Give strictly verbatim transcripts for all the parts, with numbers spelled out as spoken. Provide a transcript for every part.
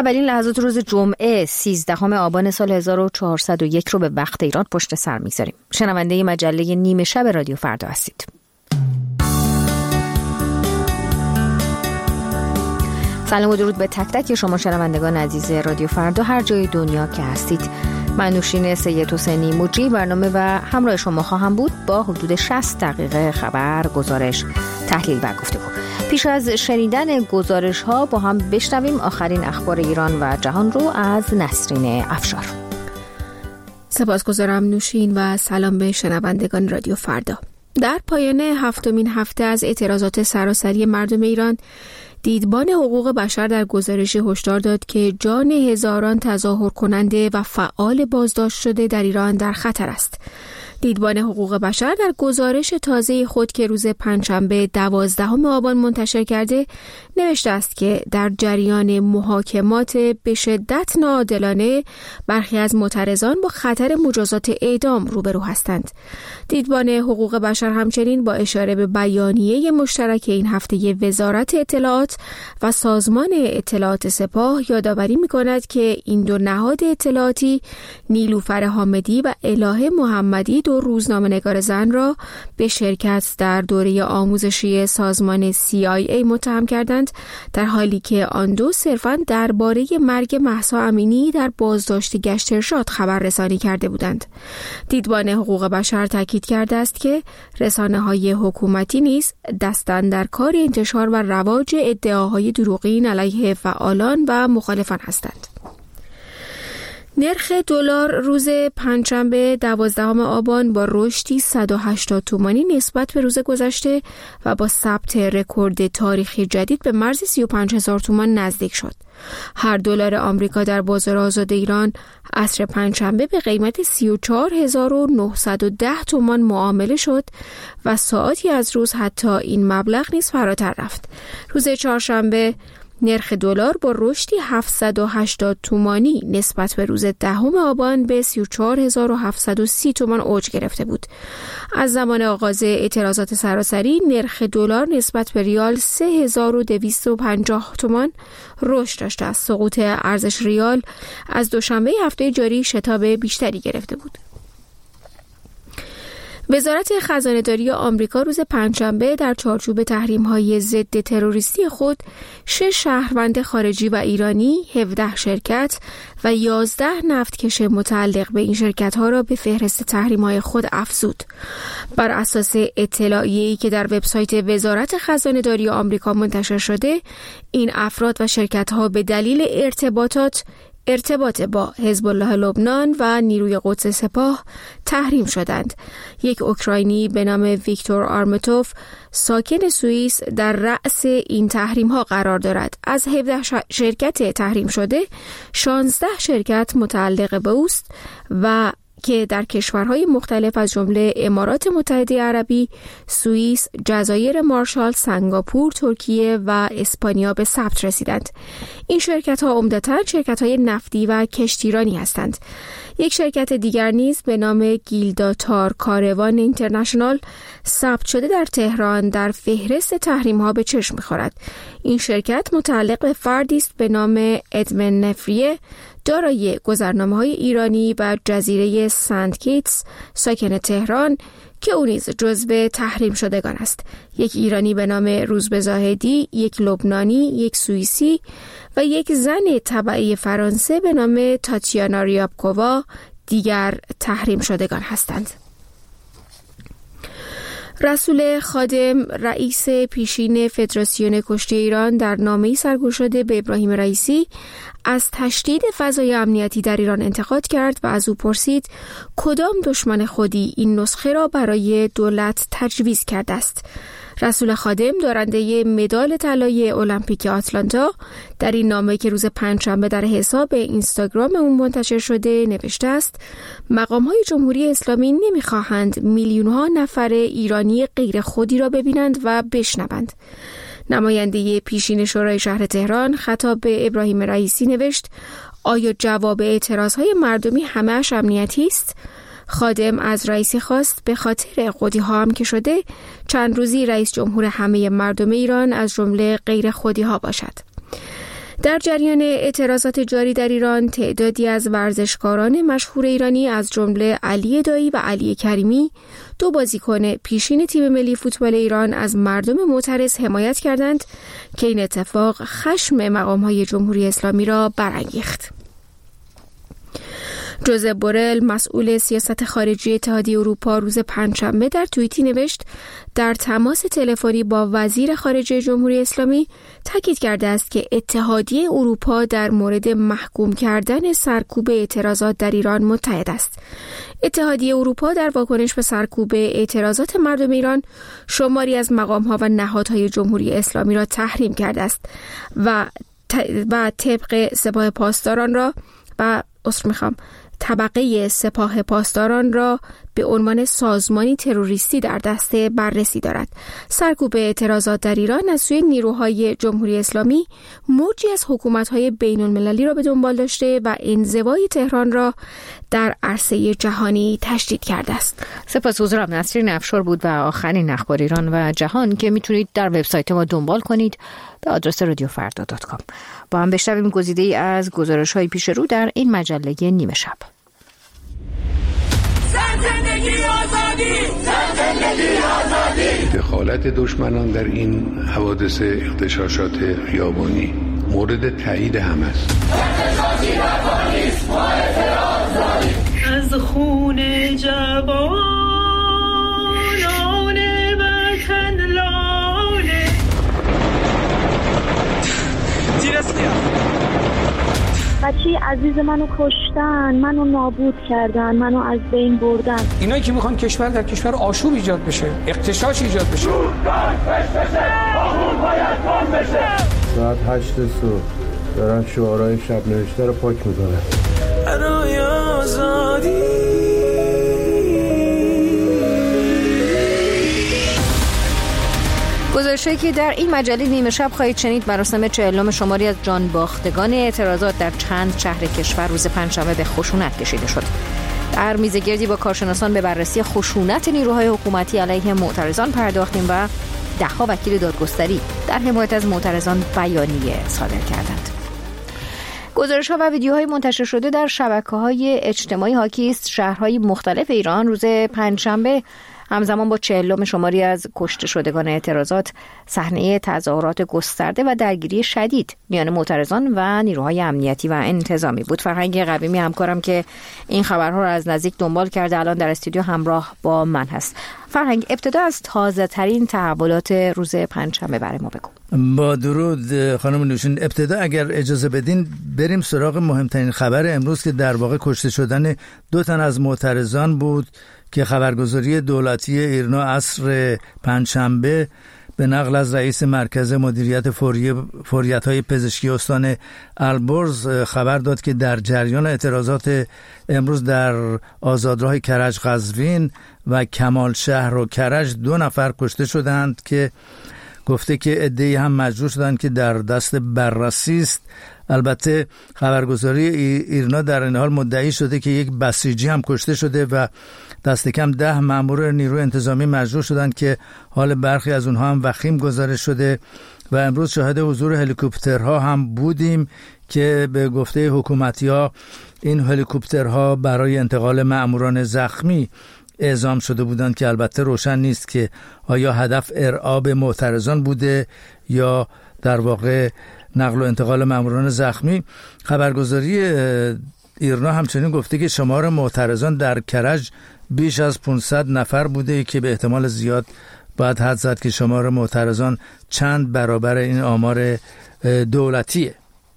اولین لحظات روز جمعه سیزدهم آبان سال هزار و چهارصد و یک رو به وقت ایران پشت سر می‌گذاریم. شنونده مجله نیمه شب رادیو فردا هستید. سلام و درود به تک تک شما شنوندگان عزیز رادیو فردا هر جای دنیا که هستید. من نوشین سید حسینی مجری برنامه و همراه شما خواهم بود با حدود شصت دقیقه خبر، گزارش، تحلیل و گفتگو. پیش از شنیدن گزارش ها با هم بشنویم آخرین اخبار ایران و جهان رو از نسرین افشار. سپاسگزارم نوشین و سلام به شنوندگان رادیو فردا. در پایان هفتمین هفته از اعتراضات سراسری مردم ایران، دیدبان حقوق بشر در گزارشی هشدار داد که جان هزاران تظاهر کننده و فعال بازداشت شده در ایران در خطر است. دیدبان حقوق بشر در گزارش تازه خود که روز پنجشنبه دوازدهم آبان منتشر کرده نوشته است که در جریان محاکمات به شدت ناعادلانه برخی از معترضان با خطر مجازات اعدام روبرو هستند. دیدبان حقوق بشر همچنین با اشاره به بیانیه مشترک این هفته وزارت اطلاعات و سازمان اطلاعات سپاه یادآوری می‌کند که این دو نهاد اطلاعاتی نیلوفر حامدی و الهه محمدی دو روزنامه‌نگار زن را به شرکت در دوره آموزشی سازمان سی آی ای متهم کردند، در حالی که آن دو صرفاً درباره مرگ مهسا امینی در بازداشت گشت ارشاد خبررسانی کرده بودند. دیدبان حقوق بشر تاکید کرده است که رسانه‌های حکومتی نیز دستن در کار انتشار و رواج ادعاهای دروغین علیه فعالان و مخالفان هستند. نرخ دلار روز پنجشنبه دوازدهم آبان با رشدی صد و هشتاد تومانی نسبت به روز گذشته و با ثبت رکورد تاریخی جدید به مرز سی و پنج هزار تومان نزدیک شد. هر دلار آمریکا در بازار آزاد ایران عصر پنجشنبه به قیمت سی و چهار هزار و نهصد و ده تومان معامله شد و ساعتی از روز حتی این مبلغ نیز فراتر رفت. روز چهارشنبه نرخ دلار با رشدی هفتصد و هشتاد تومانی نسبت به روز دهم آبان به سی و چهار هزار و هفتصد و سی تومان اوج گرفته بود. از زمان آغاز اعتراضات سراسری نرخ دلار نسبت به ریال سه هزار و دویست و پنجاه تومان رشد داشته است. سقوط ارزش ریال از دوشنبه هفته جاری شتاب بیشتری گرفته بود. وزارت خزانه‌داری آمریکا روز پنجشنبه در چارچوب تحریم‌های ضد تروریستی خود شش شهروند خارجی و ایرانی، هفده شرکت و یازده نفتکش متعلق به این شرکت‌ها را به فهرست تحریم‌های خود افزود. بر اساس اطلاعیه‌ای که در وبسایت وزارت خزانه‌داری آمریکا منتشر شده، این افراد و شرکت‌ها به دلیل ارتباطات ارتباط با حزب الله لبنان و نیروی قدس سپاه تحریم شدند. یک اوکراینی به نام ویکتور آرماتوف ساکن سوئیس در رأس این تحریم ها قرار دارد. از هفده شرکت تحریم شده شانزده شرکت متعلق به اوست و که در کشورهای مختلف از جمله امارات متحده عربی، سوئیس، جزایر مارشال، سنگاپور، ترکیه و اسپانیا به ثبت رسیدند. این شرکت‌ها عمدتاً شرکت‌های نفتی و کشتیرانی هستند. یک شرکت دیگر نیز به نام گیلداتار کاروان اینترنشنال ثبت شده در تهران در فهرست تحریم‌ها به چشم می‌خورد. این شرکت متعلق به فردی است به نام ادمن نفریه، دارای گذرنامه‌های ایرانی و جزیره سنت کیتس، ساکن تهران که او نیز جزو تحریم شدگان است. یک ایرانی به نام روزبه زاهدی، یک لبنانی، یک سوئیسی و یک زن تبعی فرانسه به نام تاتیانا ریابکووا دیگر تحریم شدگان هستند. رسول خادم رئیس پیشین فدراسیون کشتی ایران در نامه‌ای سرگوشاده به ابراهیم رئیسی از تشدید فضای امنیتی در ایران انتقاد کرد و از او پرسید کدام دشمن خودی این نسخه را برای دولت تجویز کرده است. رسول خادم دارنده مدال طلای المپیک آتلانتا در این نامه که روز پنجشنبه در حساب اینستاگرام اون منتشر شده نوشته است: مقام‌های جمهوری اسلامی نمی‌خواهند میلیون‌ها نفر ایرانی غیر خودی را ببینند و بشنوند. نماینده پیشین شورای شهر تهران خطاب به ابراهیم رئیسی نوشت: آیا جواب اعتراض‌های مردمی همه‌اش امنیتی است؟ خادم از رئیسی خواست به خاطر خودی‌ها هم که شده چند روزی رئیس جمهور همه مردم ایران از جمله غیر خودی‌ها باشد. در جریان اعتراضات جاری در ایران، تعدادی از ورزشکاران مشهور ایرانی از جمله علی دایی و علی کریمی، دو بازیکن پیشین تیم ملی فوتبال ایران، از مردم معترض حمایت کردند که این اتفاق خشم مقام‌های جمهوری اسلامی را برانگیخت. جوزپ بورل، مسئول سیاست خارجی اتحادیه اروپا، روز پنجشنبه در توییتی نوشت در تماس تلفنی با وزیر خارجه جمهوری اسلامی تاکید کرده است که اتحادیه اروپا در مورد محکوم کردن سرکوب اعتراضات در ایران متحد است. اتحادیه اروپا در واکنش به سرکوب اعتراضات مردم ایران شماری از مقام‌ها و نهادهای جمهوری اسلامی را تحریم کرده است و و طبق سپاه پاسداران را و اصر میخوام طبقه سپاه پاسداران را به عنوان سازمانی تروریستی در دسته بررسی دارد. سرکوب اعتراضات در ایران از سوی نیروهای جمهوری اسلامی موجی از حکومت‌های بین‌المللی را به دنبال داشته و انزوای تهران را در عرصه جهانی تشدید کرده است. سپاسگزارم. نسرین افشار بود و آخرین اخبار ایران و جهان که میتونید در وبسایت ما دنبال کنید به آدرس رادیو فردا دات کام. با هم بشنویم گزیده‌ای از گزارش‌های پیش رو در این مجله نیمه شب. زندگی آزادی، زندگی آزادی. دخالت دشمنان در این حوادث اغتشاشات خیابانی مورد تایید هم است. از خون جوانان وطن لاله بچه عزیز منو کشتن، منو نابود کردن، منو از بین بردن. اینایی که میخوان کشور در کشور آشوب ایجاد بشه، اغتشاش ایجاد بشه. ساعت هشت صبح دارن شعارهای شب نوشته رو پاک میکنن. برای آزادی. گزارشی که در این مجله نیمه شب خواهید شنید، مراسم چهلم شماری از جان باختگان اعتراضات در چند شهر کشور روز پنجشنبه به خشونت کشیده شد. در میزگردی با کارشناسان به بررسی خشونت نیروهای حکومتی علیه معترضان پرداختیم و ده‌ها وکیل دادگستری در حمایت از معترضان بیانیه صادر کردند. گزارش‌ها و ویدیوهای منتشر شده در شبکه‌های اجتماعی حاکی است شهرهای مختلف ایران روز پنجشنبه همزمان با چهلم شماری از کشته شدگان اعتراضات صحنه تظاهرات گسترده و درگیری شدید میان معترضان و نیروهای امنیتی و انتظامی بود. فرهنگ قویمی همکارم که این خبرها را از نزدیک دنبال کرده الان در استودیو همراه با من هست. فرهنگ، ابتدا از تازه ترین تحولات روز پنجشنبه برای ما بگو. با درود خانم نوشین. ابتدا اگر اجازه بدین بریم سراغ مهمترین خبر امروز که در واقع کشته شدن دو تن از معترضان بود که خبرگزاری دولتی ایرنا عصر پنجشنبه به نقل از رئیس مرکز مدیریت فوری فوریت‌های پزشکی استان البرز خبر داد که در جریان اعتراضات امروز در آزادراه کرج قزوین و کمال شهر و کرج دو نفر کشته شدند که گفته که عده‌ای هم مجروح شدند که در دست بررسی است. البته خبرگزاری ایرنا در این حال مدعی شده که یک بسیجی هم کشته شده و دست کم ده مأمور نیروی انتظامی مجروح شدند که حال برخی از اونها هم وخیم گزارش شده و امروز شاهد حضور هلیکوپترها هم بودیم که به گفته حکومتی‌ها این هلیکوپترها برای انتقال مأموران زخمی اعزام شده بودند که البته روشن نیست که آیا هدف ارعاب معترضان بوده یا در واقع نقل و انتقال مأموران زخمی. خبرگزاری ایرنا همچنین گفته که شمار معترضان در کرج بیش از پانصد نفر بوده که به احتمال زیاد باید حد زد که شمار معترضان چند برابر این آمار دولتیه.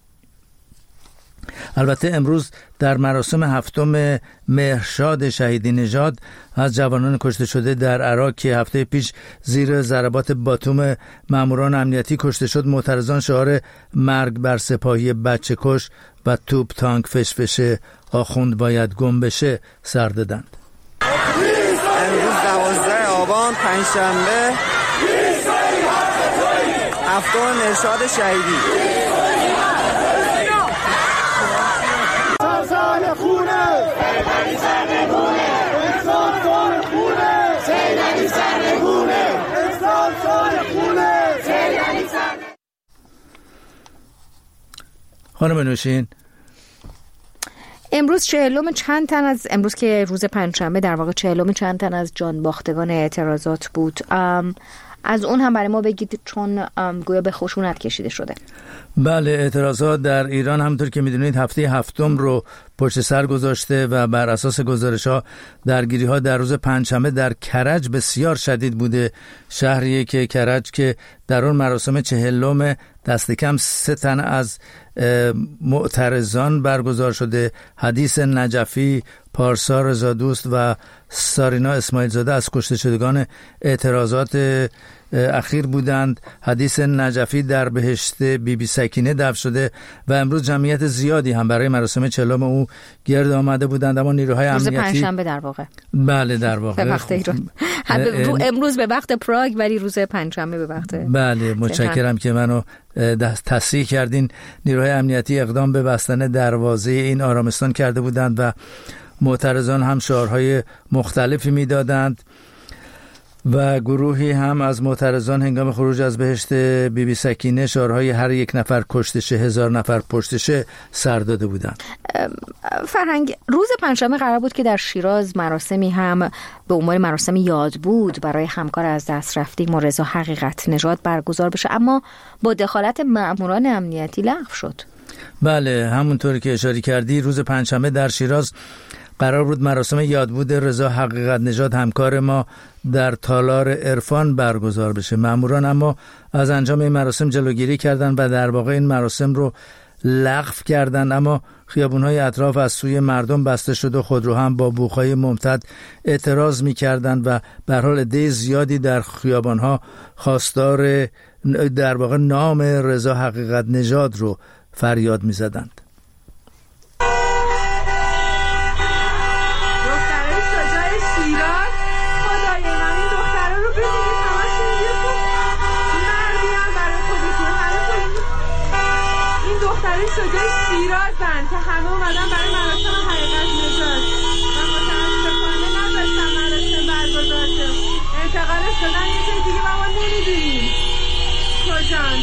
البته امروز در مراسم هفتم مهرشاد شهیدی نژاد از جوانان کشته شده در عراق که هفته پیش زیر ضربات باتوم ماموران امنیتی کشته شد، معترضان شعار مرگ بر سپاهی بچه کش و توپ تانک فشفشه آخوند باید گم بشه سر دادند. امروز دوازده آبان پنجشنبه هفتم مهرشاد شهیدی سال خونه سیدنی سرنگونه انسان سال خونه سیدنی سرنگونه انسان سال خونه سیدنی سرنگونه. خانم نوشین، امروز چهلم چند تن از امروز که روز پنجشنبه در واقع چهلم چند تن از جانباختگان اعتراضات بود، از اون هم برای ما بگید چون گویا به خشونت کشیده شده. بله، اعتراضات در ایران همونطور که میدونید هفته هفتم رو پشت سر گذاشته و بر اساس گزارش‌ها درگیری‌ها در روز پنجشنبه در کرج بسیار شدید بوده. شهریه که کرج که در اون مراسم چهلم دست کم سه تن از معترضان برگزار شده. حدیث نجفی، پارسا رضادوست و سارینا اسماعیل زاده از کشته شدگان اعتراضات اخیر بودند. حدیث نجفی در بهشت بی بی سکینه دفن شده و امروز جمعیت زیادی هم برای مراسم چهلم او گرد آمده بودند، اما نیروهای امنیتی روز پنجشنبه در واقع بله در واقع به وقت ایران امروز به وقت پراگ ولی روز پنجشنبه به وقت بله. متشکرم که منو تصحیح کردین. نیروهای امنیتی اقدام به بستن دروازه این آرامستان کرده بودند و معترضان هم شعارهای مختلفی میدادند و گروهی هم از معترضان هنگام خروج از بهشت بی بی سکینه شعارهای هر یک نفر کشتشه هزار نفر پشتشه سر داده بودند. فرهنگ، روز پنجشنبه قرار بود که در شیراز مراسمی هم به عنوان مراسم یاد بود برای همکار از دست رفتیم و رضا حقیقت نژاد برگزار بشه، اما با دخالت مأموران امنیتی لغو شد. بله، همونطوری که اشاره کردی روز پنجشنبه در شیراز قرار بود مراسم یادبود رضا حقیقت نژاد همکار ما در تالار عرفان برگزار بشه. مأموران اما از انجام این مراسم جلوگیری کردند و در واقع این مراسم رو لغو کردند، اما خیابون‌های اطراف از سوی مردم بسته شد و خودرو هم با بوق‌های ممتد اعتراض می‌کردند و به هر حال عده زیادی در خیابان‌ها خواستار در واقع نام رضا حقیقت نژاد رو فریاد می‌زدند. شجاع شیرازن که همه اومدن برای مراسم حقیقت نژاد و متاسفانه نذاشتن مراسم برگزار شه. انتقال شدن یه جای دیگه و ما نمیدونیم کجان.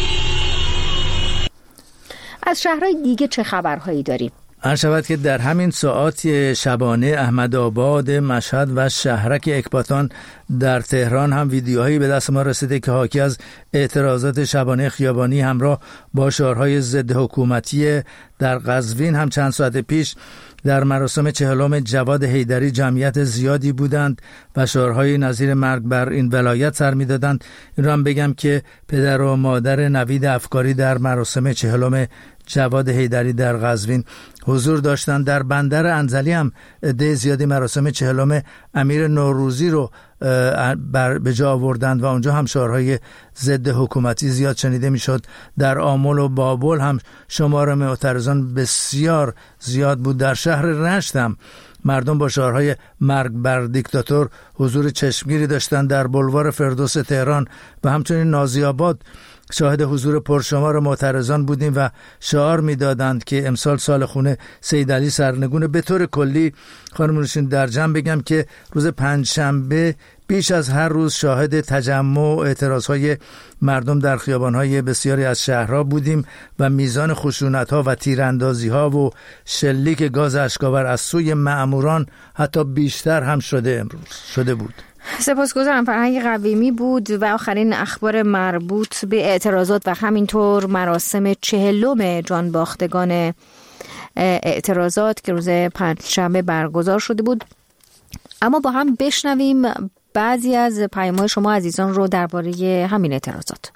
از شهرهای دیگه چه خبرهایی داریم؟ عرض شود که در همین ساعات شبانه احمدآباد، مشهد و شهرک اکباتان در تهران هم ویدیوهایی به دست ما رسیده که حاکی از اعتراضات شبانه خیابانی همراه با شعارهای ضد حکومتی. در قزوین هم چند ساعت پیش در مراسم چهلم جواد حیدری جمعیت زیادی بودند و شعارهای نظیر مرگ بر این ولایت سر می‌دادند. این را هم بگم که پدر و مادر نوید افکاری در مراسم چهلم جواد حیدری در قزوین حضور داشتند. در بندر انزلی هم عده زیادی مراسم چهلم امیر نوروزی رو به جا آوردند و اونجا هم شعارهای ضد حکومتی زیاد شنیده میشد. در آمل و بابل هم شمار معترضان بسیار زیاد بود. در شهر رشت هم مردم با شعارهای مرگ بر دیکتاتور حضور چشمگیری داشتند. در بلوار فردوس تهران و همچنین نازی آباد شاهد حضور پرشمار معترضان بودیم و شعار میدادند که امسال سال خونه سید علی سرنگون. به طور کلی خانم نوشین در جمع بگم که روز پنجشنبه بیش از هر روز شاهد تجمع و اعتراضهای مردم در خیابانهای بسیاری از شهرها بودیم و میزان خشونت‌ها و تیراندازی‌ها و شلیک گاز اشک‌آور از سوی مأموران حتی بیشتر هم شده امروز شده بود. سپاسگزارم. فرهنگ قویمی بود و آخرین اخبار مربوط به اعتراضات و همینطور مراسم چهلم جانباختگان اعتراضات که روز پنجشنبه برگزار شده بود. اما با هم بشنویم بعضی از پیام‌های شما عزیزان رو درباره همین اعتراضات.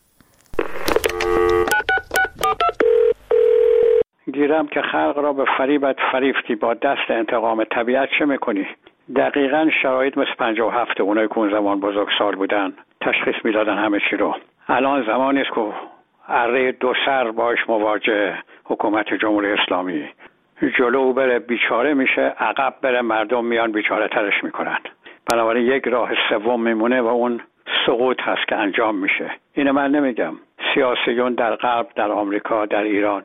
گیرم که خلق را به فریبت فریفتی، با دست انتقام طبیعت چه میکنی؟ دقیقاً شرایط مثل پنجاه و هفت اونایی که اون زمان بزرگسال بودن تشخیص میدادن همه چی رو. الان زمانی است که اره دو سر باش مواجه حکومت جمهوری اسلامی، جلو بره بیچاره میشه، عقب بره مردم میان بیچاره ترش میکنن. بنابراین یک راه سوم میمونه و اون سقوط هست که انجام میشه. اینو من نمیگم، سیاسیون در غرب، در آمریکا، در ایران.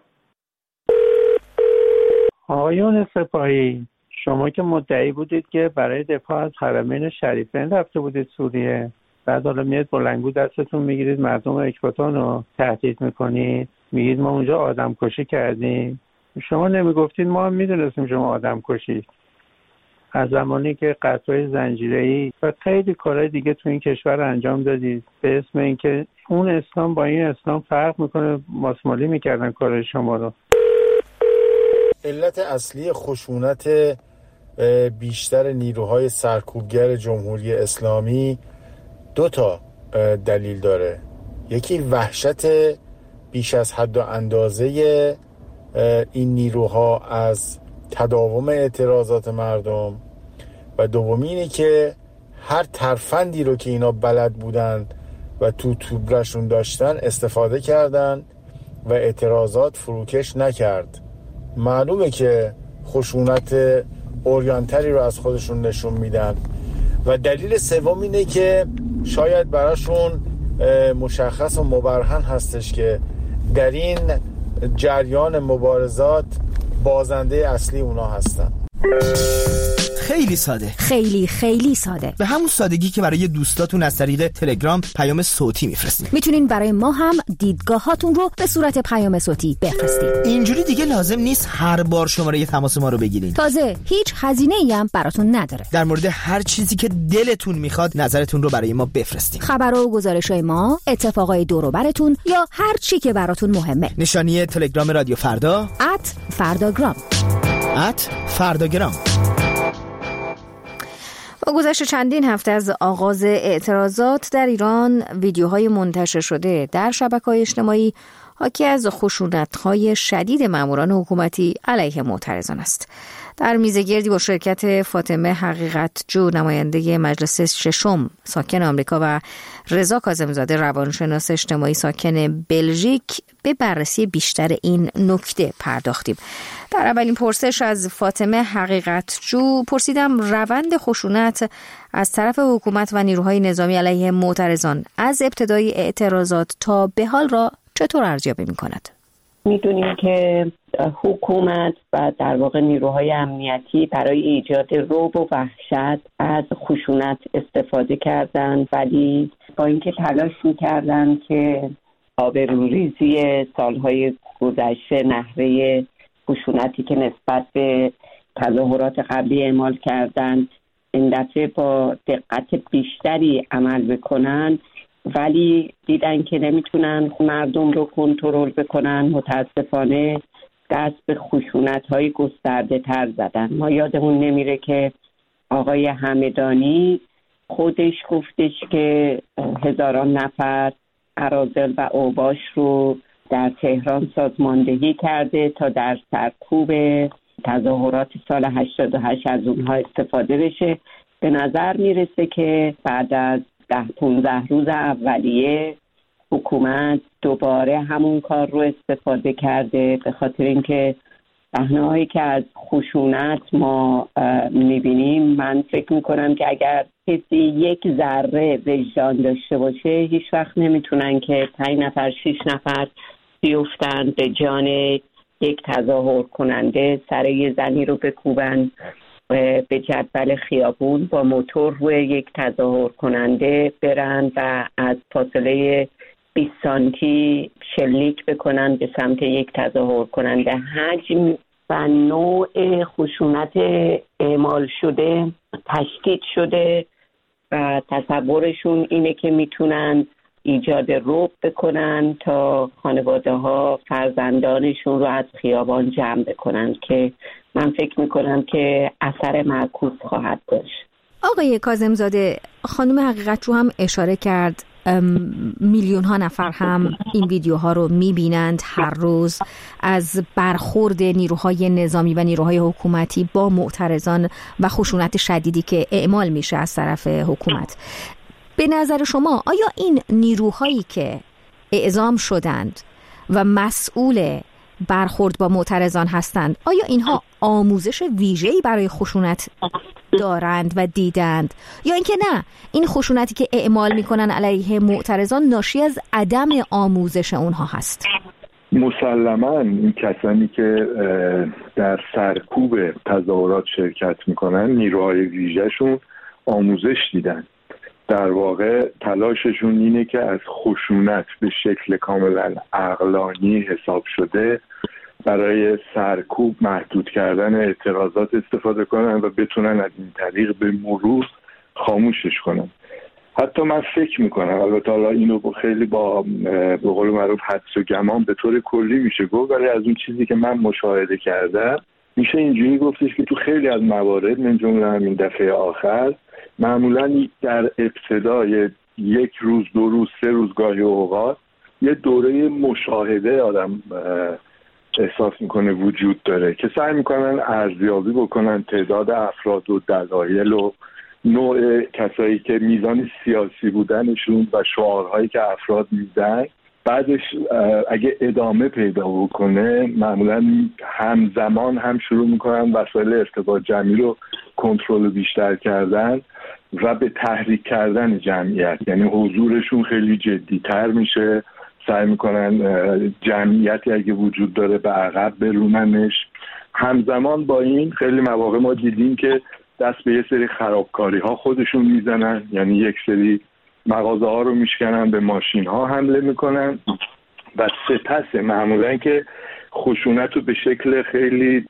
آقایون سپاهی، شما که مدعی بودید که برای دفاع از حرمین شریفین رفته بودید سوریه، بعد حالا میاد بلندگو دستتون میگیرید مردم اکباتان رو تهدید میکنید. میگید ما اونجا آدم کشی کردیم. شما نمیگفتید ما هم میدونستیم شما آدم کشید. از زمانی که قطعای زنجیره‌ای و خیلی کارهای دیگه تو این کشور انجام دادید به اسم اینکه اون اسلام با این اسلام فرق میکنه، ماسمالی میکردن کار شما رو. علت اصلی خشونت بیشتر نیروهای سرکوبگر جمهوری اسلامی دو تا دلیل داره. یکی وحشت بیش از حد و اندازه این نیروها از تداوم اعتراضات مردم و دومی اینه که هر ترفندی رو که اینا بلد بودن و تو توبرشون داشتن استفاده کردن و اعتراضات فروکش نکرد. معلومه که خشونت اوریانتری رو از خودشون نشون میدن. و دلیل سوم اینه که شاید براشون مشخص و مبرهن هستش که در این جریان مبارزات بازنده اصلی اونا هستن. خیلی ساده، خیلی خیلی ساده، به همون سادگی که برای دوستاتون از طریق تلگرام پیام صوتی میفرستین. میتونین برای ما هم دیدگاهاتون رو به صورت پیام صوتی بفرستین. اینجوری دیگه لازم نیست هر بار شماره تماس ما رو بگیرین. تازه هیچ هزینه‌ای هم براتون نداره. در مورد هر چیزی که دلتون میخواد نظرتون رو برای ما بفرستین. خبر و گزارش‌های ما، اتفاقای دور و براتون یا هر چی که براتون مهمه. نشانی تلگرام رادیو فردا ات فرداگرام ات فرداگرام. با گذشت چندین هفته از آغاز اعتراضات در ایران، ویدیوهای منتشر شده در شبکه‌های اجتماعی حاکی از خشونت‌های شدید ماموران حکومتی علیه معترضان است. در میزگردی با شرکت فاطمه حقیقتجو، نماینده مجلس ششم ساکن آمریکا، و رضا کاظم‌زاده، روانشناس اجتماعی ساکن بلژیک، به بررسی بیشتر این نکته پرداختیم. در اولین پرسش از فاطمه حقیقتجو پرسیدم روند خشونت از طرف حکومت و نیروهای نظامی علیه معترضان از ابتدای اعتراضات تا به حال را چطور ارزیابی می‌کند؟ میدونیم که حکومت و در واقع نیروهای امنیتی برای ایجاد رعب و وحشت از خشونت استفاده کردند، ولی با اینکه تلاش میکردن که آبروریزی سالهای گذشته، نحوه خشونتی که نسبت به تظاهرات قبلی اعمال کردند، این دفعه با دقت بیشتری عمل بکنن، ولی دیدن که نمیتونن مردم رو کنترل بکنن. متاسفانه دست به خشونت‌های گسترده تر زدن. ما یادمون نمیره که آقای همدانی خودش گفتش که هزاران نفر اراذل و اوباش رو در تهران سازماندهی کرده تا در سرکوب تظاهرات سال هشتاد و هشت از اونها استفاده بشه. به نظر میرسه که بعد از ده پونزده روز اولیه حکومت دوباره همون کار رو استفاده کرده، به خاطر اینکه صحنه‌هایی که از خشونت ما میبینیم، من فکر میکنم که اگر کسی یک ذره وجدان داشته باشه، هیچ وقت نمیتونن که پنج نفر شش نفر بیفتن به جان یک تظاهر کننده، سر یه زنی رو بکوبن به جدول خیابون، با موتور روی یک تظاهر کننده برن و از فاصله بیست سانتی شلیک بکنن به سمت یک تظاهر کننده. حجم و نوع خشونت اعمال شده تشدید شده و تصورشون اینه که میتونن ایجاد رعب بکنن تا خانواده ها فرزندانشون رو از خیابان جمع بکنن، که من فکر میکنم که اثر معکوس خواهد داشت. آقای کاظم‌زاده، خانم حقیقتجو هم اشاره کرد میلیون ها نفر هم این ویدیوها رو میبینند هر روز از برخورد نیروهای نظامی و نیروهای حکومتی با معترضان و خشونت شدیدی که اعمال میشه از طرف حکومت. به نظر شما آیا این نیروهایی که اعزام شدند و مسئول برخورد با معترضان هستند، آیا اینها آموزش ویژه‌ای برای خشونت دارند و دیدند، یا اینکه نه، این خشونتی که اعمال میکنن علیه معترضان ناشی از عدم آموزش اونها هست؟ مسلماً این کسانی که در سرکوب تظاهرات شرکت میکنن نیروهای ویژه‌شون آموزش دیدن. در واقع تلاششون اینه که از خشونت به شکل کاملا عقلانی حساب شده برای سرکوب محدود کردن اعتراضات استفاده کنن و بتونن از این طریق به مرور خاموشش کنن. حتی من فکر میکنم، البته حالا اینو خیلی با به قول معروف حدس و گمان به طور کلی میشه گفت، ولی از اون چیزی که من مشاهده کردم میشه اینجوری گفتش که تو خیلی از موارد، من جمله همین دفعه آخر، معمولا در ابتدای یک روز دو روز سه روز گاهی اوقات یه دوره مشاهده آدم احساس میکنه وجود داره که سعی میکنن ارزیابی بکنن تعداد افراد و دلایل و نوع کسایی که میزان سیاسی بودنشون و شعارهایی که افراد میدن. بعدش اگه ادامه پیدا بکنه معمولا همزمان هم شروع میکنن وسایل ارتباط جمعی رو کنترل بیشتر کردن و به تحریک کردن جمعیت، یعنی حضورشون خیلی جدی‌تر میشه، سعی میکنن جمعیتی اگه وجود داره به عقب بروننش. همزمان با این خیلی مواقع ما دیدیم که دست به یه سری خرابکاری ها خودشون میزنن، یعنی یک سری مغازه ها رو میشکنن، به ماشین ها حمله میکنن و سپس معمولا که خشونت رو به شکل خیلی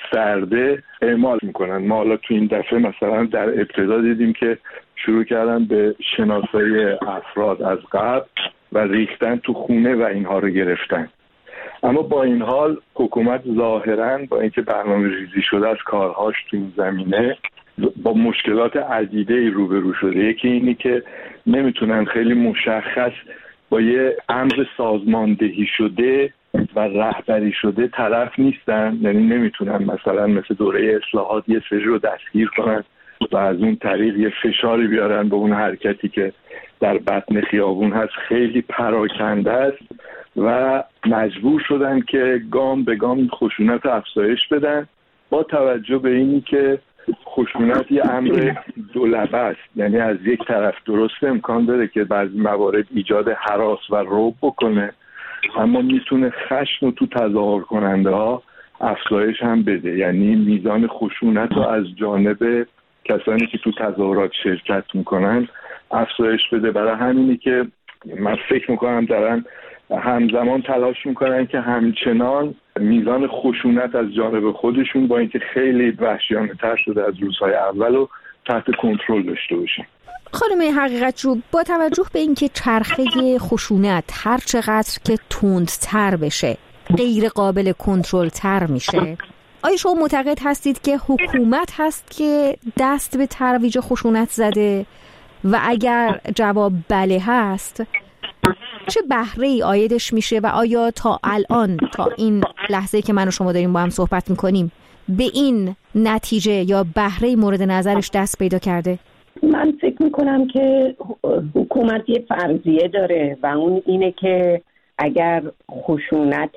گسترده اعمال میکنن. ما حالا تو این دفعه مثلا در ابتدا دیدیم که شروع کردن به شناسایی افراد از قبل و ریختن تو خونه و اینها رو گرفتن. اما با این حال حکومت ظاهراً با اینکه برنامه ریزی شده از کارهاش تو این زمینه با مشکلات عدیده‌ای روبرو شده. یکی اینی که نمیتونن خیلی مشخص با یه امر سازماندهی شده و رهبری شده طرف نیستن، یعنی نمیتونن مثلا مثل دوره اصلاحات یه سری رو دستگیر کنن و از اون طریق یه فشاری بیارن به اون حرکتی که در بطن خیابون هست. خیلی پراکنده است و مجبور شدن که گام به گام خشونت افزایش بدن با توجه به اینی که خشونت یه امر دولبه است، یعنی از یک طرف درست امکان داره که بعضی موارد ایجاد هراس و رعب بکنه، اما میتونه خشم رو تو تظاهر کننده ها افزایش هم بده، یعنی میزان خشونت رو از جانب کسانی که تو تظاهرات شرکت میکنن افزایش بده. برای همینی که من فکر میکنم دارن همزمان تلاش میکنن که همچنان میزان خشونت از جانب خودشون با اینکه خیلی وحشیانه تر شده از روزهای اول رو تحت کنترل داشته باشن. خانم حقیقتجو، با توجه به اینکه چرخه خشونت هر چقدر که تندتر بشه غیر قابل کنترل تر میشه، آیا شما معتقد هستید که حکومت هست که دست به ترویج خشونت زده؟ و اگر جواب بله هست، چه بهره‌ای عایدش میشه و آیا تا الان، تا این لحظه که من و شما داریم با هم صحبت میکنیم، به این نتیجه یا بهره‌ای مورد نظرش دست پیدا کرده؟ من فکر میکنم که حکومت یه فرضیه داره و اون اینه که اگر خشونت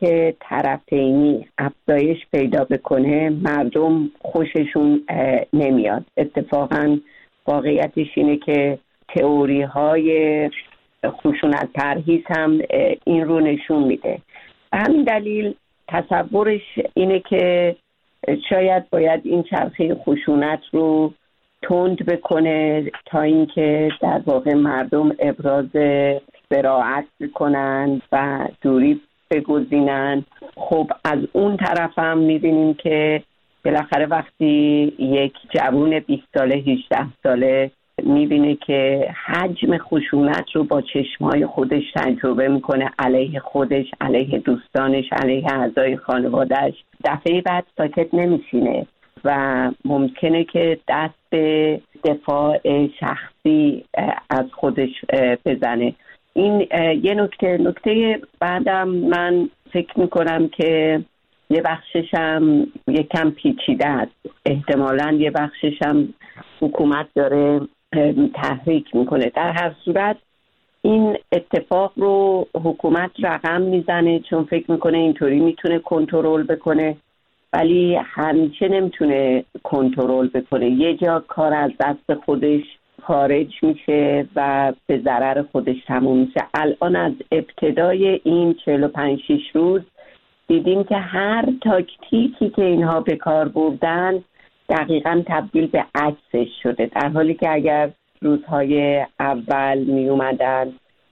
طرفینی افزایش پیدا بکنه مردم خوششون نمیاد. اتفاقاً واقعیتش اینه که تئوری های خشونت پرهیز هم این رو نشون میده. به همین دلیل تصورش اینه که شاید باید این چرخه خشونت رو تند بکنه تا اینکه در واقع مردم ابراز براءت بکنن و دوری بگزینن. خب از اون طرف هم میبینیم که بالاخره وقتی یک جوون بیست ساله هجده ساله میبینه که حجم خشونت رو با چشمای خودش تجربه میکنه، علیه خودش، علیه دوستانش، علیه اعضای خانوادهش، دفعه بعد ساکت نمیشینه و ممکنه که دست به دفاع شخصی از خودش بزنه. این یه نکته. نکته بعدم من فکر میکنم که یه بخشش هم یه کم پیچیده است. احتمالاً یه بخشش هم حکومت داره تحریک میکنه. در هر صورت این اتفاق رو حکومت رقم میزنه چون فکر میکنه اینطوری میتونه کنترل بکنه، ولی همیشه نمیتونه کنترل بکنه. یه جا کار از دست خودش خارج میشه و به ضرر خودش تموم میشه. الان از ابتدای این چهل و پنج شش روز دیدیم که هر تاکتیکی که اینها به کار بردن دقیقاً تبدیل به عکسش شده، در حالی که اگر روزهای اول می اومدن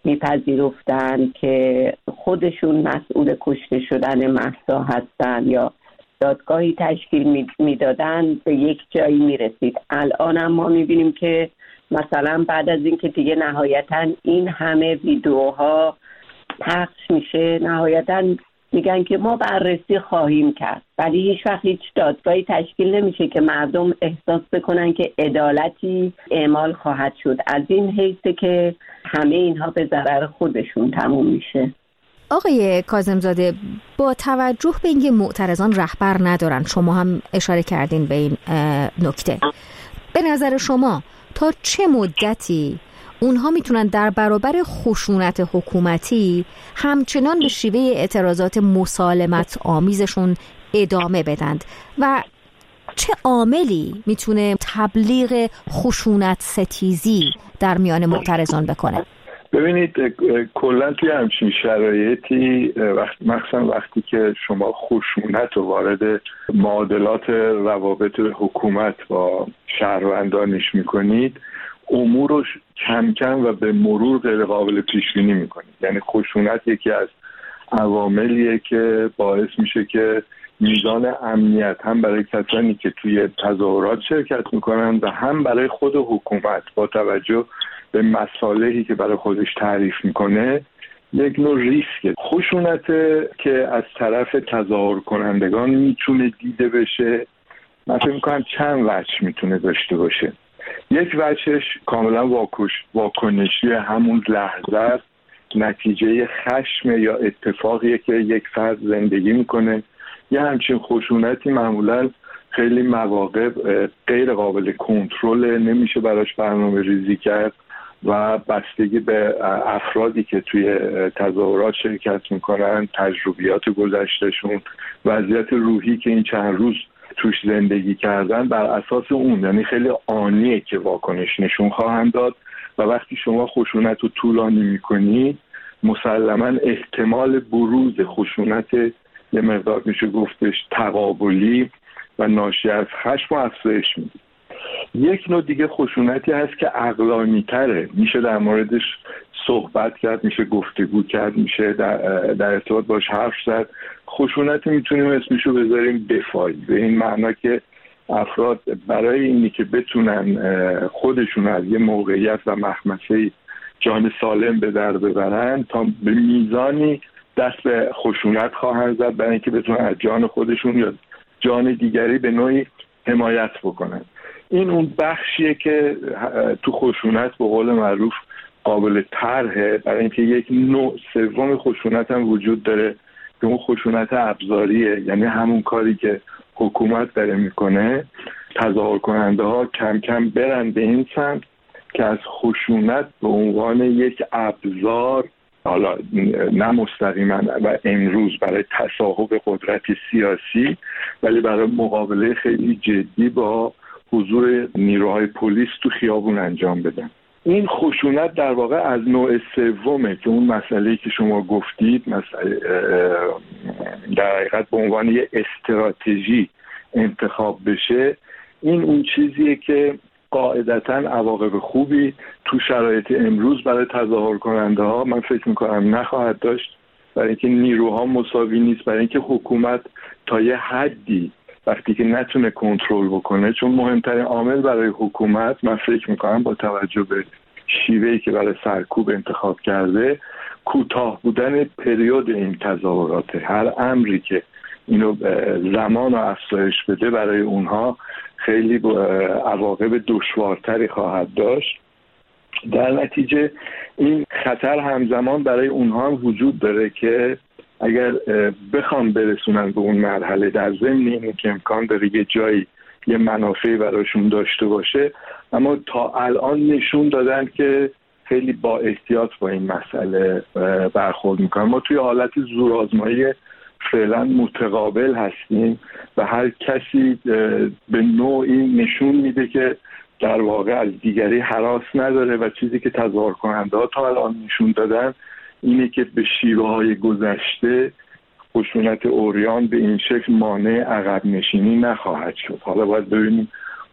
میپذیرفتن که خودشون مسئول کشته شدن مهسا هستن یا دادگاهی تشکیل میدادن، به یک جایی میرسید. الان هم ما میبینیم که مثلا بعد از اینکه دیگه نهایتا این همه ویدیوها پخش میشه، نهایتا میگن که ما بررسی خواهیم کرد، ولی هیچ وقت هیچ دادگاهی تشکیل نمیشه که مردم احساس بکنن که عدالتی اعمال خواهد شد. از این حیثه که همه اینها به ضرر خودشون تموم میشه. آقای کاظمزاده، با توجه به اینکه معترضان رهبر ندارن، شما هم اشاره کردین به این نکته، به نظر شما تا چه مدتی اونها میتونن در برابر خشونت حکومتی همچنان به شیوه اعتراضات مسالمت آمیزشون ادامه بدند و چه عاملی میتونه تبلیغ خشونت ستیزی در میان معترضان بکنه؟ ببینید کلا توی همچین شرایطی وقت مخصوصا وقتی که شما خشونت رو وارد معادلات روابط حکومت با شهروندانش میکنید، امور رو کم کم و به مرور غیر قابل پیش بینی میکنید. یعنی خشونت یکی از عواملیه که باعث میشه که میزان امنیت هم برای کسانی که توی تظاهرات شرکت میکنن و هم برای خود حکومت با توجه به مصالحی که برای خودش تعریف میکنه یک نوع ریسک. خشونت که از طرف تظاهر کنندگان میتونه دیده بشه، من فکر میکنم چند وجه میتونه داشته باشه. یک وجهش کاملا واکش واکنشی همون لحظه است، نتیجه خشم یا اتفاقیه که یک فرد زندگی میکنه. یه همچین خشونتی معمولا خیلی مواقع غیر قابل کنترل، نمیشه براش برنامه ریزی کرد و بستگی به افرادی که توی تظاهرات شرکت میکنن، تجربیات گذشتهشون، وضعیت روحی که این چند روز توش زندگی کردن، بر اساس اون یعنی خیلی آنیه که واکنش نشون خواهند داد و وقتی شما خشونت رو طولانی میکنید مسلماً احتمال بروز خشونت یه مقدار میشه گفتش تقابلی و ناشی از خشم و افزایش میده. یک نوع دیگه خشونتی هست که عقلانی تره، میشه در موردش صحبت کرد، میشه گفتگو کرد، میشه در, در ارتباط باش حرف زد. خشونت میتونیم اسمشو بذاریم دفاعی، به این معنا که افراد برای اینی که بتونن خودشون از یه موقعیت و مخمسه جان سالم به در ببرن تا به میزانی دست به خشونت خواهند زد برای اینکه بتونن از جان خودشون یا جان دیگری به نوعی حمایت بکنن. این اون بخشیه که تو خشونت به قول معروف قابل طرحه، برای اینکه یک نوع سوم خشونت هم وجود داره که اون خشونت ابزاریه، یعنی همون کاری که حکومت داره میکنه. تظاهر کننده ها کم کم برن به این سمت که از خشونت به عنوان یک ابزار، حالا نه مستقیما و امروز برای تصاحب قدرت سیاسی، ولی برای مقابله خیلی جدی با حضور نیروهای پلیس تو خیابون انجام بدن. این خشونت در واقع از نوع سومه که اون مسئله‌ای که شما گفتید مسئله در حقیقت به عنوان یه استراتژی انتخاب بشه. این اون چیزیه که قاعدتاً عواقب خوبی تو شرایط امروز برای تظاهر کننده ها من فکر میکنم نخواهد داشت، برای اینکه نیروها مساوی نیست، برای اینکه حکومت تا یه حدی وقتی که نتونه کنترل بکنه، چون مهمترین عامل برای حکومت من فکر میکنم با توجه به شیوهی که برای سرکوب انتخاب کرده کوتاه بودن پریود این تظاهرات. هر امری که اینو زمان و افزایش بده برای اونها خیلی عواقب دشوارتری خواهد داشت. در نتیجه این خطر همزمان برای اونها هم وجود داره که اگر بخوام برسونن به اون مرحله، در ضمن اینه که امکان داره یه جایی یه منافعی براشون داشته باشه، اما تا الان نشون دادن که خیلی با احتیاط با این مسئله برخورد میکنن. ما توی حالت زورآزمایی فعلا متقابل هستیم و هر کسی به نوعی نشون میده که در واقع از دیگری هراس نداره و چیزی که تظاهر کننده ها تا الان نشون دادن اینه که به شیوه های گذشته خشونت عریان به این شکل مانع عقب نشینی نخواهد شد. حالا باید ببینیم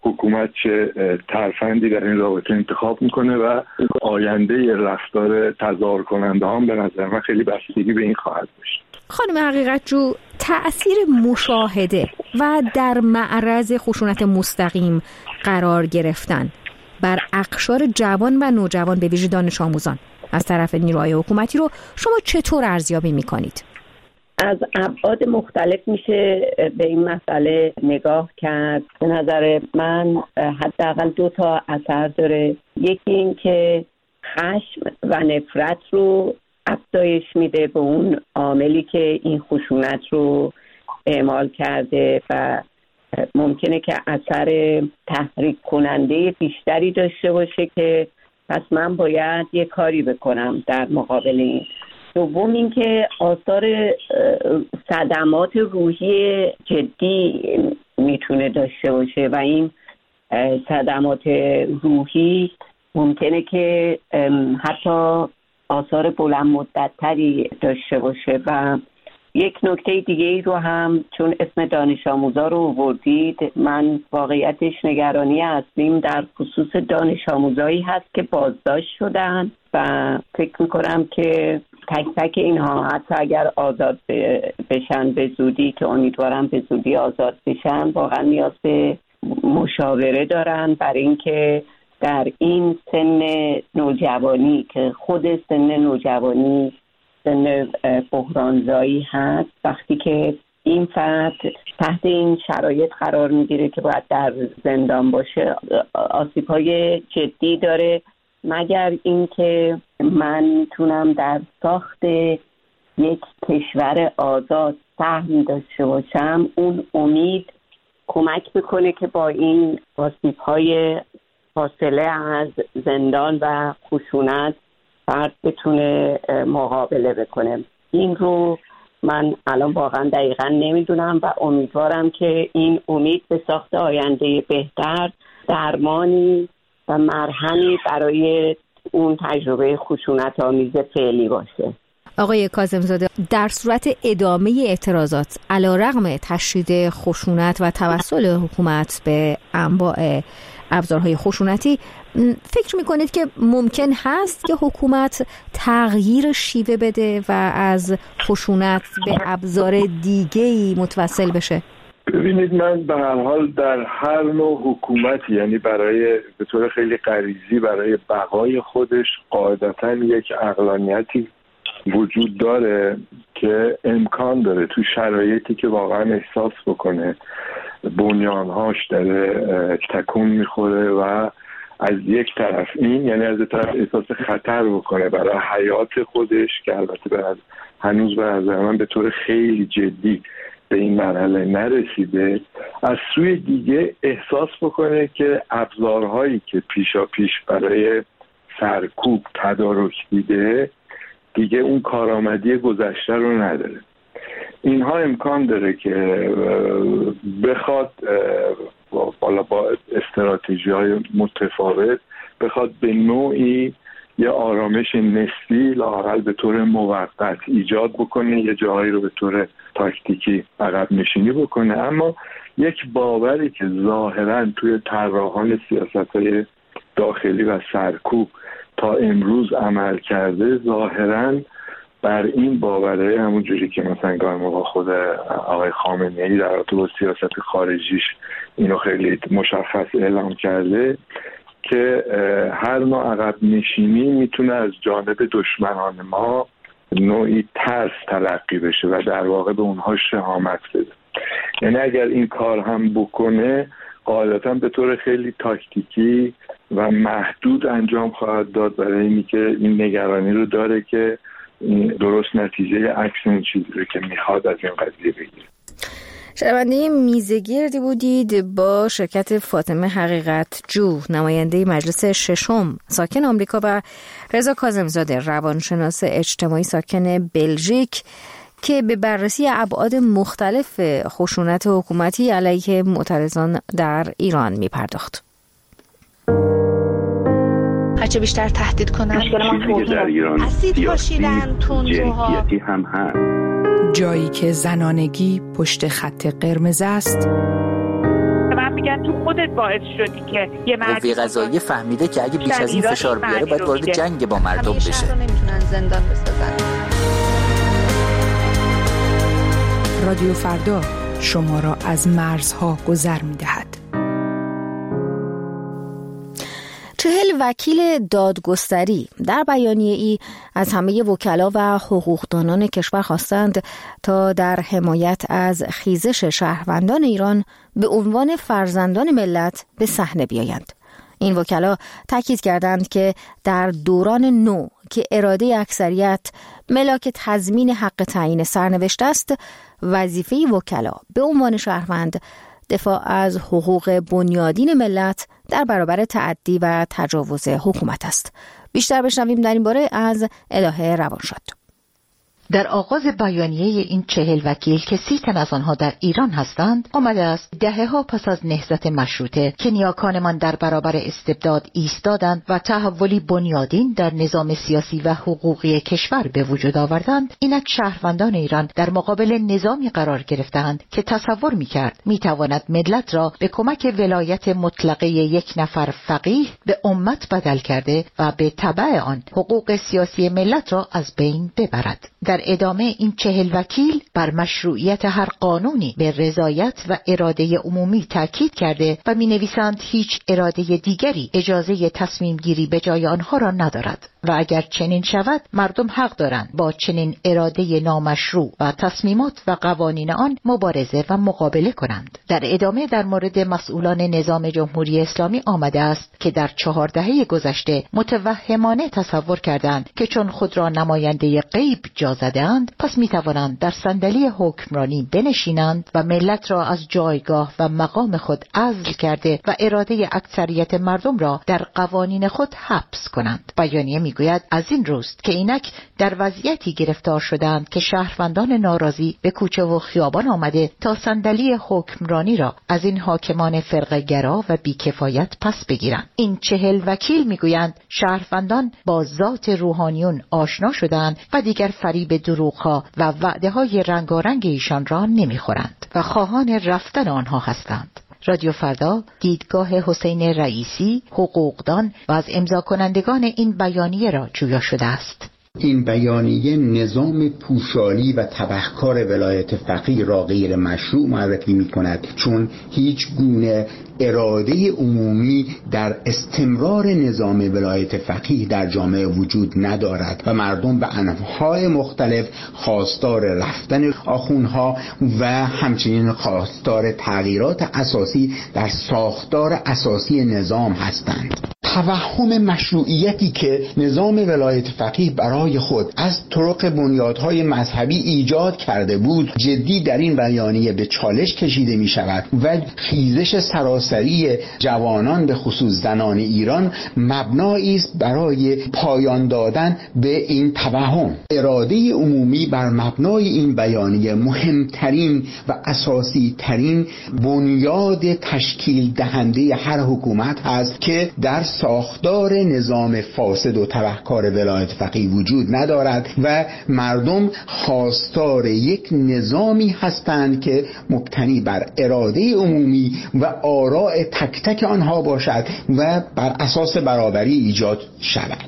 حکومت چه ترفندی در این رابطه انتخاب میکنه و آینده رفتار تظاهر کننده هم به نظر من خیلی بستگی به این خواهد داشت. خانم حقیقتجو، تأثیر مشاهده و در معرض خشونت مستقیم قرار گرفتن بر اقشار جوان و نوجوان به ویژه دانش آموزان از طرف نیروهای حکومتی رو شما چطور ارزیابی میکنید؟ از ابعاد مختلف میشه به این مسئله نگاه کرد. به نظر من حداقل دو تا اثر داره. یکی این که خشم و نفرت رو افزایش میده به اون عاملی که این خشونت رو اعمال کرده و ممکنه که اثر تحریک کننده بیشتری داشته باشه که پس من باید یه کاری بکنم در مقابل این. دوم این که آثار صدمات روحی جدی میتونه داشته باشه و این صدمات روحی ممکنه که حتی آثار بلند مدت تری داشته باشه. و یک نکته دیگه ای رو هم چون اسم دانش آموزا رو آوردید، من واقعیتش نگرانی اصلیم در خصوص دانش آموزایی هست که بازداشت شدن و فکر میکنم که تک تک اینها حتی اگر آزاد بشن به زودی، که امیدوارم به زودی آزاد بشن، واقعا نیاز به مشاوره دارن برای اینکه در این سن نوجوانی که خود سن نوجوانی سن بحرانزایی هست، وقتی که این فرد تحت این شرایط قرار میگیره که باید در زندان باشه، آسیب‌های جدی داره. مگر اینکه من میتونم در ساخت یک کشور آزاد سهم داشته باشم، اون امید کمک بکنه که با این آسیب‌های فاصله از زندان و خشونت فرد بتونه مقابله بکنه. این رو من الان واقعا دقیقا نمیدونم و امیدوارم که این امید به ساخت آینده بهتر درمانی و مرهمی برای اون تجربه خشونت آمیز فعلی باشه. آقای کاظم‌زاده، در صورت ادامه اعتراضات علیرغم تشدید خشونت و توسل حکومت به انواع ابزارهای خشونتی، فکر میکنید که ممکن هست که حکومت تغییر شیوه بده و از خشونت به ابزار دیگه‌ای متوسل بشه؟ ببینید، من به هر حال در هر نوع حکومتی، یعنی برای به طور خیلی غریزی برای بقای خودش قاعدتاً یک عقلانیتی وجود داره که امکان داره تو شرایطی که واقعا احساس بکنه بنیانهاش داره تکون میخوره و از یک طرف این، یعنی از یک طرف احساس خطر بکنه برای حیات خودش که البته به هنوز به نظر من به طور خیلی جدی به این مرحله نرسیده، از سوی دیگه احساس بکنه که ابزارهایی که پیشا پیش برای سرکوب تدارک دیده دیگه اون کارآمدی گذشته رو نداره. اینها امکان داره که بخواد بالا با استراتژی‌های متفاوت بخواد به نوعی یه آرامش نسبی لااقل به طور موقت ایجاد بکنه، یه جاهایی رو به طور تاکتیکی عقب نشینی بکنه. اما یک باوری که ظاهراً توی طراحان سیاست‌های داخلی و سرکوب تا امروز عمل کرده، ظاهراً بر این باوره، همون جوری که مثلا گاهی موقع خود آقای خامنه‌ای در رابطه با سیاست خارجیش اینو خیلی مشخص اعلام کرده که هر نوع عقب نشینی میتونه از جانب دشمنان ما نوعی ترس تلقی بشه و در واقع به اونها شهامت بده. یعنی اگر این کار هم بکنه، غالباً به طور خیلی تاکتیکی و محدود انجام خواهد داد، برای اینی که این نگرانی رو داره که درست نتیجه عکس اون چیزی رو که میخواد از این قضیه بگیره. شنونده میزگردی بودید با شرکت فاطمه حقیقتجو، نماینده مجلس ششم ساکن آمریکا، و رضا کاظم‌زاده، روانشناس اجتماعی ساکن بلژیک، که به بررسی ابعاد مختلف خشونت حکومتی علیه معترضان در ایران میپرداخت. هرچه بیشتر تهدید کنن، چیزی در ایران اسید پاشیدن، تندروها هم هست. جایی که زنانگی پشت خط قرمز است، من میگن تو خودت باعث شدی که یه قوه قضاییه فهمیده که اگه بیش از این فشار بیاره باید وارد جنگ با مردم بشه. شهر رو نمیتونن زندان بسازن. رادیو فردا شما را از مرزها گذر می‌دهد. چهل وکیل دادگستری در بیانیه ای از همه وکلا و حقوقدانان کشور خواستند تا در حمایت از خیزش شهروندان ایران به عنوان فرزندان ملت به صحنه بیایند. این وکلا تاکید کردند که در دوران نو که اراده اکثریت ملاک تضمین حق تعیین سرنوشت است، وظیفه وکلا به عنوان شهروند دفاع از حقوق بنیادین ملت در برابر تعدی و تجاوز حکومت است. بیشتر بشنویم در این باره از الهه روانشاد. در آغاز بیانیه این چهل وکیل که سی تن از آنها در ایران هستند آمده است دهه‌ها پس از نهضت مشروطه که نیاکانمان در برابر استبداد ایستادند و تحولی بنیادین در نظام سیاسی و حقوقی کشور به وجود آوردند، اینک شهروندان ایران در مقابل نظامی قرار گرفتند که تصور می‌کرد می‌تواند ملت را به کمک ولایت مطلقه یک نفر فقیه به امت بدل کرده و به تبع آن حقوق سیاسی ملت را از بین ببرد. در ادامه این چهل وکیل بر مشروعیت هر قانونی به رضایت و اراده عمومی تاکید کرده و می نویسند هیچ اراده دیگری اجازه تصمیم گیری به جای آنها را ندارد و اگر چنین شود مردم حق دارند با چنین اراده نامشروع و تصمیمات و قوانین آن مبارزه و مقابله کنند. در ادامه در مورد مسئولان نظام جمهوری اسلامی آمده است که در چهار دهه گذشته متوهمانه تصور کردند که چون خود را نماینده غیب جا زده‌اند پس می توانند در صندلی حکمرانی بنشینند و ملت را از جایگاه و مقام خود عزل کرده و اراده اکثریت مردم را در قوانین خود حبس کنند. بیانیه می گوید از این روست که اینک در وضعیتی گرفتار شدند که شهروندان ناراضی به کوچه و خیابان آمده تا صندلی حکمرانی را از این حاکمان فرقه گرا و بیکفایت پس بگیرند. این چهل وکیل میگویند شهروندان با ذات روحانیون آشنا شدند و دیگر فریب دروغ‌ها و وعده‌های رنگارنگ ایشان را نمیخورند و خواهان رفتن آنها هستند. رادیو فردا دیدگاه حسین رئیسی، حقوقدان و از امضا کنندگان این بیانیه را جویا شده است. این بیانیه نظام پوشالی و تبهکار ولایت فقیه را غیر مشروع معرفی می کند، چون هیچ گونه اراده عمومی در استمرار نظام ولایت فقیه در جامعه وجود ندارد و مردم به انواع مختلف خواستار رفتن آخوندها و همچنین خواستار تغییرات اساسی در ساختار اساسی نظام هستند. توهم مشروعیتی که نظام ولایت فقیه برای خود از طرق بنیادهای مذهبی ایجاد کرده بود جدی در این بیانیه به چالش کشیده می شود و خیزش سراسری جوانان به خصوص زنان ایران مبنایی است برای پایان دادن به این توهم. اراده عمومی بر مبنای این بیانیه مهمترین و اساسی ترین بنیاد تشکیل دهنده هر حکومت هست که در ساختار نظام فاسد و تبهکار ولایت فقیه وجود ندارد و مردم خواستار یک نظامی هستند که مبتنی بر اراده عمومی و آراء تک تک آنها باشد و بر اساس برابری ایجاد شود.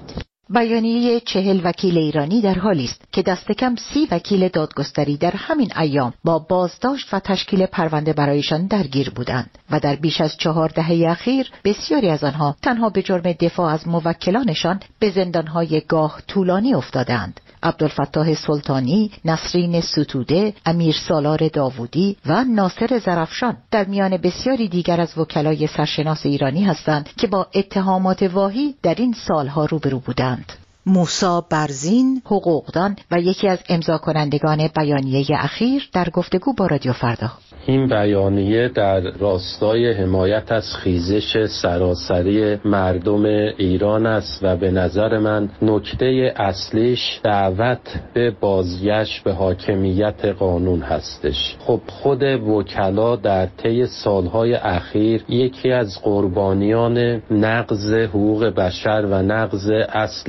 بیانیه چهل وکیل ایرانی در حالی است که دست کم سی وکیل دادگستری در همین ایام با بازداشت و تشکیل پرونده برایشان درگیر بودند و در بیش از چهار دهه اخیر بسیاری از آنها تنها به جرم دفاع از موکلانشان به زندانهای گاه طولانی افتادند. عبدالفتاح سلطانی، نسرین ستوده، امیر سالار داوودی و ناصر زرفشان در میان بسیاری دیگر از وکلای سرشناس ایرانی هستند که با اتهامات واهی در این سالها روبرو بودند. موسی برزین، حقوقدان و یکی از امضا کنندگان بیانیه اخیر در گفتگو با رادیو فردا: این بیانیه در راستای حمایت از خیزش سراسری مردم ایران است و به نظر من نکته اصلیش دعوت به بازگشت به حاکمیت قانون هستش. خب خود وکلا در طی سالهای اخیر یکی از قربانیان نقض حقوق بشر و نقض اصل حاکمیت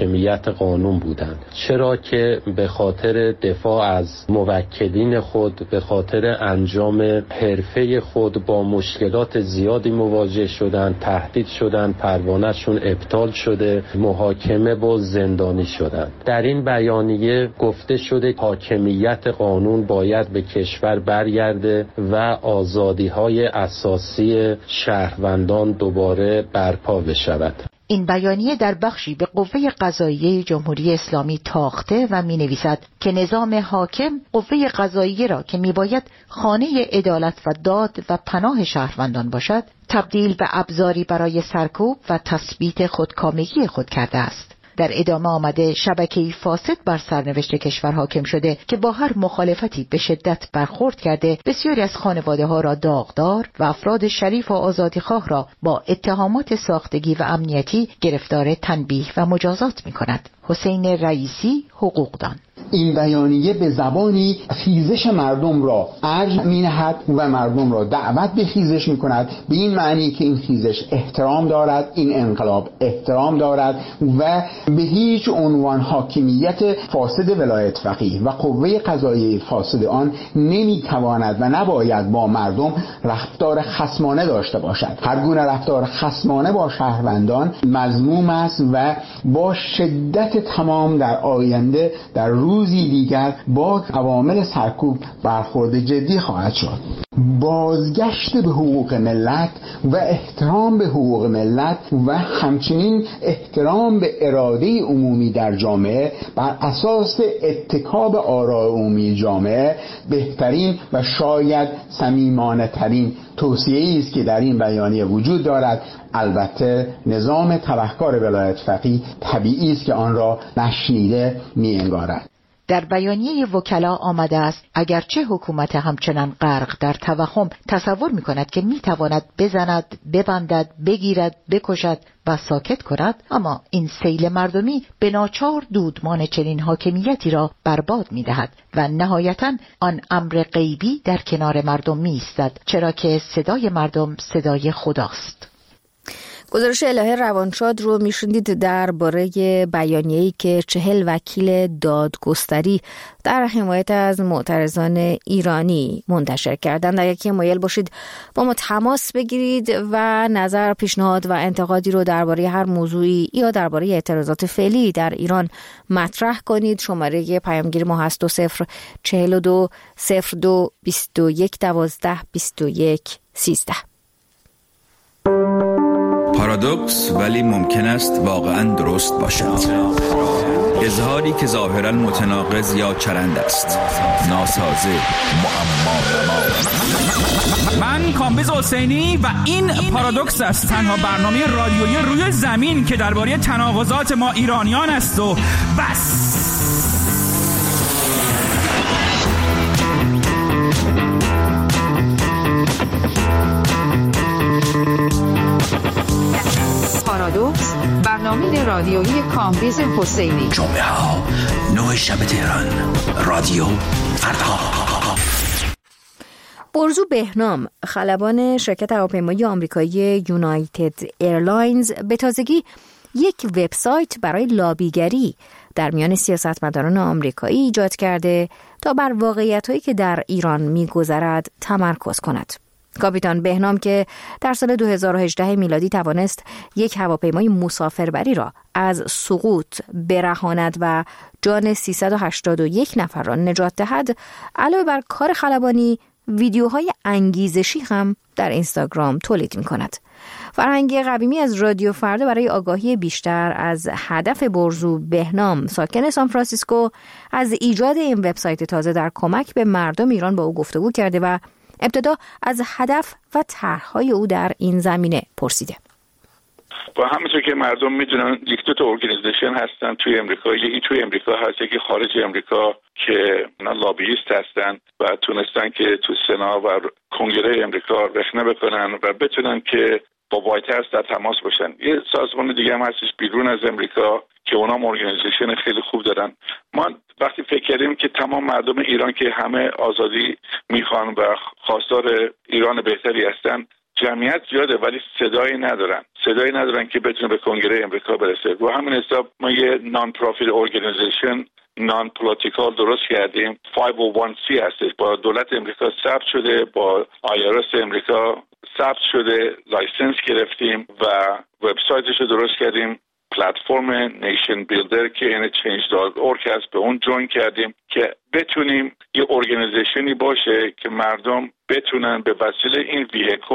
حاکمیت قانون بودند. چرا که به خاطر دفاع از موکلین خود، به خاطر انجام حرفه خود با مشکلات زیادی مواجه شدند، تهدید شدند، پروانه‌شون ابطال شده، محاکمه و زندانی شدند. در این بیانیه گفته شده حاکمیت قانون باید به کشور برگرده و آزادی‌های اساسی شهروندان دوباره برپا بشود. این بیانیه در بخشی به قوه قضاییه جمهوری اسلامی تاخته و می نویسد که نظام حاکم قوه قضاییه را که می باید خانه عدالت و داد و پناه شهروندان باشد تبدیل به ابزاری برای سرکوب و تثبیت خودکامگی خود کرده است. در ادامه آمده شبکه‌ای فاسد بر سرنوشت کشور حاکم شده که با هر مخالفتی به شدت برخورد کرده بسیاری از خانواده ها را داغدار و افراد شریف و آزادیخواه را با اتهامات ساختگی و امنیتی گرفتار تنبیه و مجازات می کند. حسین رئیسی، حقوقدان. این بیانیه به زبانی خیزش مردم را ارج می‌نهد و مردم را دعوت به خیزش می‌کند، به این معنی که این خیزش احترام دارد، این انقلاب احترام دارد و به هیچ عنوان حاکمیت فاسد ولایت فقیه و قوه قضاییه فاسد آن نمی‌تواند و نباید با مردم رفتار خصمانه داشته باشد. هر گونه رفتار خصمانه با شهروندان مذموم است و با شدت تمام در آینده در روزی دیگر با عوامل سرکوب برخورد جدی خواهد شد. بازگشت به حقوق ملت و احترام به حقوق ملت و همچنین احترام به اراده عمومی در جامعه بر اساس اتکاب آراء عمومی جامعه بهترین و شاید صمیمانه ترین توصیه‌ای است که در این بیانیه وجود دارد. البته نظام تبهکار ولایت فقیه طبیعی است که آن را نشنیده می‌انگارد. در بیانیه وکلا آمده است اگرچه حکومت همچنان غرق در توهم تصور می کند که می تواند بزند، ببندد، بگیرد، بکشد و ساکت کند، اما این سیل مردمی به ناچار دودمان چنین حاکمیتی را برباد می دهد و نهایتاً آن امر غیبی در کنار مردم می ایستد، چرا که صدای مردم صدای خداست. گزارش الهه روانشاد رو میشوندید درباره بیانیه‌ای که چهل وکیل دادگستری در حمایت از معترضان ایرانی منتشر کردند. در یکی مایل باشید با ما تماس بگیرید و نظر، پیشنهاد و انتقادی رو درباره هر موضوعی یا درباره اعتراضات فعلی در ایران مطرح کنید. شماره پیامگیر ما هست دو صفر چهل و دو صفر دو بیست و یک دوازده بیست و یک سیزده. پارادوکس ولی ممکن است واقعا درست باشد. اظهاری که ظاهرا متناقض یا چرند است، ناسازه، معما. من کامبیز حسینی و این پارادوکس است، تنها برنامه رادیویی روی زمین که درباره تناقضات ما ایرانیان است و بس. پارادوکس، برنامه رادیویی کامبیز حسینی. جمعه ها نه شب تهران، رادیو فردا. برزو بهنام، خلبان شرکت هواپیمایی آمریکایی یونایتد ایرلاینز، به تازگی یک وبسایت برای لابیگری در میان سیاستمداران آمریکایی ایجاد کرده تا بر واقعیت‌هایی که در ایران می‌گذرد تمرکز کند. کاپیتان بهنام که در سال دو هزار و هجده میلادی توانست یک هواپیمای مسافربری را از سقوط برهاند و جان سیصد و هشتاد و یک نفر را نجات دهد، علاوه بر کار خلبانی ویدیوهای انگیزشی هم در اینستاگرام تولید می کند. فرهنگ قویمی از رادیو فردا برای آگاهی بیشتر از هدف برزو بهنام، ساکن سان فرانسیسکو، از ایجاد این وبسایت تازه در کمک به مردم ایران با او گفتگو کرده و ابتدا از هدف و طرح‌های او در این زمینه پرسیده. با همونطور که مردم میدونن یک دو تا ارگانیزیشن هستن توی امریکا، یکی توی امریکا هست، یکی خارج امریکا که اونا لابیست هستن و تونستن که تو سنا و کنگره امریکا رخنه بکنن و بتونن که با وایت هاوس در تماس باشن. یه سازمان دیگه هم هستش بیرون از امریکا که اونا هم ارگانیزیشن خیلی خوب دارن. ما وقتی فکر کردیم که تمام مردم ایران که همه آزادی میخوان و خواستار ایران بهتری هستن، جمعیت زیاده ولی صدایی ندارن صدایی ندارن که بتونه به کنگره امریکا برسه. و همین حساب ما یه نان پروفیت ارگانیزیشن نان پولیتیکال درست کردیم. فایو او وان سی هستش، با دولت امریکا ثبت شده، با آی آر اس امریکا ثبت شده، لایسنس گرفتیم و وبسایتش رو درست کردیم. پلتفرم نیشن بیلدر که این چینج دات اورگ هست، به اون جوین کردیم که بتونیم یه ارگانیزیشنی باشه که مردم بتونن به وسیله این ویهیکل